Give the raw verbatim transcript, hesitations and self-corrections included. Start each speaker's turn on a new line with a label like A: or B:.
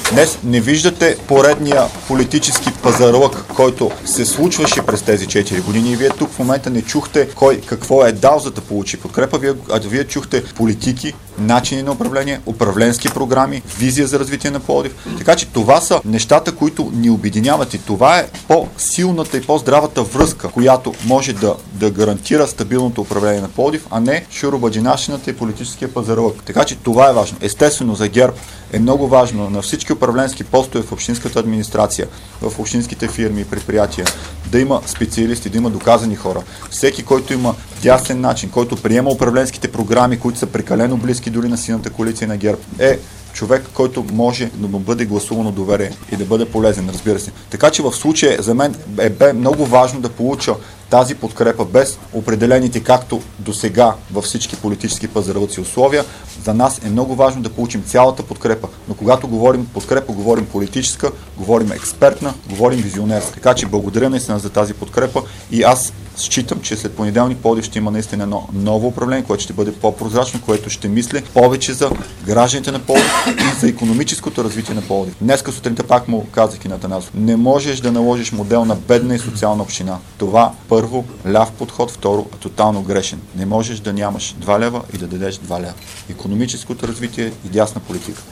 A: Днес не виждате поредния политически пазарлък, който се случваше през тези четири години и вие тук в момента не чухте кой какво е дал за да получи подкрепа, вие, а вие чухте политики, начини на управление, управленски програми, визия за развитие на Пловдив. Така че това са нещата, които ни обединяват и това е по-силната и по-здравата връзка, която може да, да гарантира стабилното управление на Пловдив, а не шуробаджинашината и политическия пазарлък. Така че това е важно. Естествено за ГЕРБ е много важно на всички управленски постове в общинската администрация, в общинските фирми и предприятия, да има специалисти, да има доказани хора. Всеки, който има ясен начин, който приема управленските програми, които са прекалено близки дори на силната коалиция на ГЕРБ, е човек, който може да му бъде гласувано доверие и да бъде полезен, разбира се. Така че в случая за мен е бе много важно да получа тази подкрепа без определените, както до сега във всички политически пазарлъци условия. За нас е много важно да получим цялата подкрепа, но когато говорим подкрепа, говорим политическа, говорим експертна, говорим визионерска. Така че благодаря наистина за тази подкрепа и аз считам, че след понеделник Пловдив ще има наистина едно ново управление, което ще бъде по-прозрачно, което ще мисли повече за гражданите на Пловдив и за икономическото развитие на Пловдив. Днеска сутринта пак му казах и на Атанасов. Не можеш да наложиш модел на бедна и социална община. Това първо ляв подход, второ тотално грешен. Не можеш да нямаш два лева и да дадеш два лева. Икономическото развитие и дясна политика.